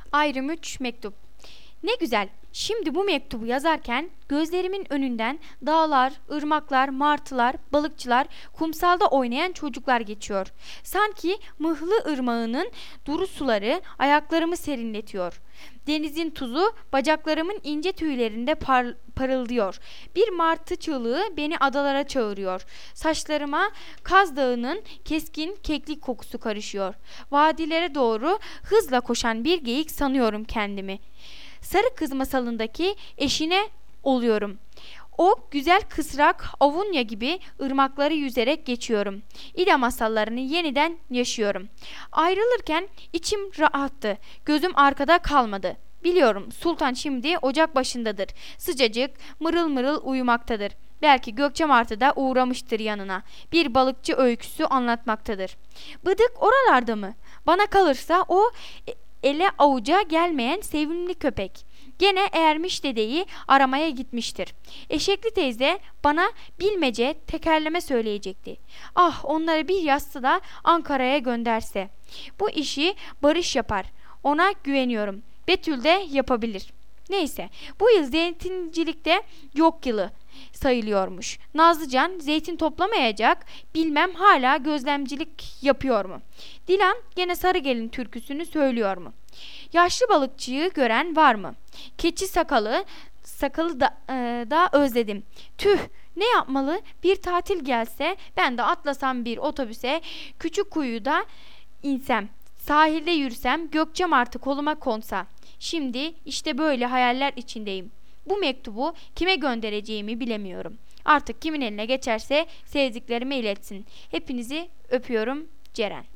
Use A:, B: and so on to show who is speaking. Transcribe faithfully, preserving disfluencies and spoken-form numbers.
A: Ayrım üç mektup. Ne güzel. Şimdi bu mektubu yazarken gözlerimin önünden dağlar, ırmaklar, martılar, balıkçılar, kumsalda oynayan çocuklar geçiyor. Sanki Mıhlı ırmağının duru suları ayaklarımı serinletiyor. Denizin tuzu bacaklarımın ince tüylerinde par- parıldıyor. Bir martı çığlığı beni adalara çağırıyor. Saçlarıma Kaz Dağı'nın keskin keklik kokusu karışıyor. Vadilere doğru hızla koşan bir geyik sanıyorum kendimi. Sarı Kız masalındaki eşine oluyorum. O güzel kısrak Avunya gibi ırmakları yüzerek geçiyorum. İda masallarını yeniden yaşıyorum. Ayrılırken içim rahattı. Gözüm arkada kalmadı. Biliyorum Sultan şimdi ocak başındadır. Sıcacık mırıl mırıl uyumaktadır. Belki Gökçe Martı da uğramıştır yanına. Bir balıkçı öyküsü anlatmaktadır. Bıdık oralarda mı? Bana kalırsa o ele avuca gelmeyen sevimli köpek. Gene Ermiş dedeyi aramaya gitmiştir. Eşekli teyze bana bilmece tekerleme söyleyecekti. Ah, onları bir yazsa da Ankara'ya gönderse. Bu işi Barış yapar. Ona güveniyorum. Betül de yapabilir. Neyse, bu yıl zeytincilikte yok yılı sayılıyormuş. Nazlıcan zeytin toplamayacak, bilmem hala gözlemcilik yapıyor mu? Dilan gene Sarıgelin türküsünü söylüyor mu? Yaşlı balıkçıyı gören var mı? Keçi sakalı, sakalı da, e, da özledim. Tüh, ne yapmalı? Bir tatil gelse, ben de atlasam bir otobüse, küçük kuyuda insem, sahilde yürüsem, Gökçemartı koluma konsa. Şimdi işte böyle hayaller içindeyim. Bu mektubu kime göndereceğimi bilemiyorum. Artık kimin eline geçerse sevdiklerime iletsin. Hepinizi öpüyorum. Ceren.